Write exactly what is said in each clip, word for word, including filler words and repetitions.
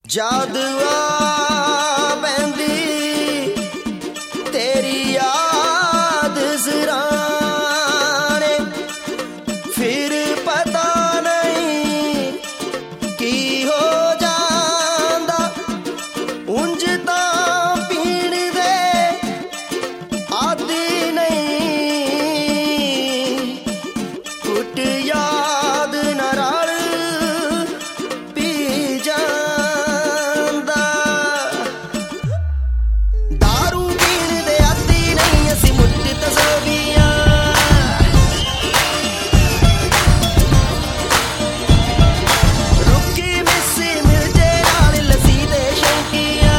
ਜਾਦੂਆ ਪੈਂਦੀ ਤੇਰੀ ਯਾਦ ਜ਼ਰਾਣੇ, ਫਿਰ ਪਤਾ ਨਹੀਂ ਕੀ ਹੋ ਜਾਂਦਾ। ਉਂਝ ਤਾਂ ਪੀਣ ਦੇ ਆਦੀ ਨਹੀਂ, ਕੁੱਟ ਯਾਦ ਨਾ ਰਲ ਪੀ ਜਾਂਦਾ। ਦਾਰੂ ਪੀਣ ਦੇ ਆਦੀ ਨਹੀਂ ਅਸੀਂ ਮੁੱਢ ਤਸਵੀਆਂ, ਰੁੱਕੀ ਮਿੱਸੀ ਮਿਰਜੇ ਨਾਲ ਲੱਸੀ ਦੇ ਸ਼ੌਕੀਆਂ।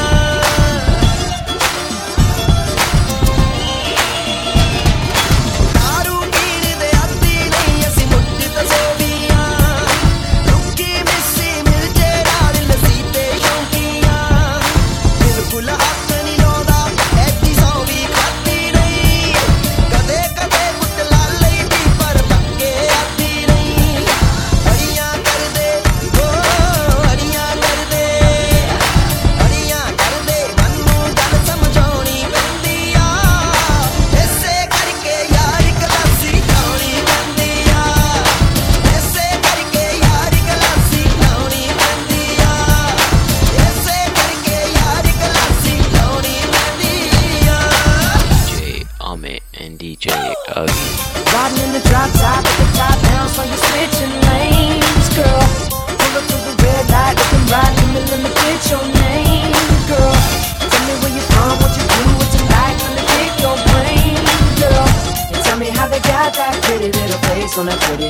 ਦਾਰੂ ਪੀਣ ਦੇ ਆਦੀ ਨਹੀਂ ਅਸੀਂ ਮੁੱਢ ਤਸਵੀਆਂ, ਰੁੱਕੀ ਮਿੱਸੀ ਮਿਰਜੇ ਨਾਲ ਲੱਸੀ ਦੇ ਸ਼ੌਕੀਆਂ। ਬਿਲਕੁਲ ਹੱਥ ਨਹੀਂ ਲਾਉਂਦਾ ਐਡੀ ਸੌ ਵੀ ਖਾਧੀ ਨਹੀਂ, ਕਦੇ ਕਦੇ ਕੁੱਟ ਲਾ ਲਈਦੀ ਪਰ ਪੱਕੇ ਆਦੀ ਨਹੀਂ। ਅੜੀਆਂ ਕਰਦੇ ਓ ਅੜੀਆਂ ਕਰਦੇ ਅੜੀਆਂ ਕਰਦੇ ਮੈਨੂੰ ਗੱਲ ਸਮਝਾਉਣੀ ਪੈਂਦੀ ਆ, ਇਸੇ ਕਰਕੇ ਯਾਰ ਗਲਾਸੀ ਲਾਉਣੀ ਪੈਂਦੀ ਆ, ਇਸੇ ਕਰਕੇ ਯਾਰ ਗਲਾਸੀ ਲਾਉਣੀ ਪੈਂਦੀ ਆ, ਇਸੇ ਕਰਕੇ ਯਾਰ ਗਲਾਸੀ ਲਾਉਣੀ ਪੈਂਦੀ ਆ। D J Ame and D J Ugly. Riding in the drop top with the top down, so you're switching lanes, girl. Pull up to the red light, looking right in the middle, let me get your name, girl. Tell me where you from, what you do, what you like, let me pick your brain, girl. And tell me how they got that pretty little face on that pretty